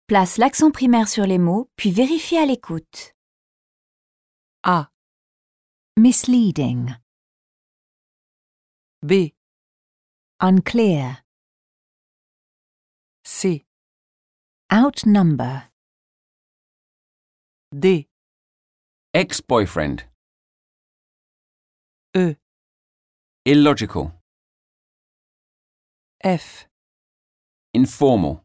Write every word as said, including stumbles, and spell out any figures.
Place l'accent primaire sur les mots, puis vérifie à l'écoute. A. Misleading. B. Unclear. C. Outnumber. D. Ex-boyfriend. E. Illogical. F. Informal.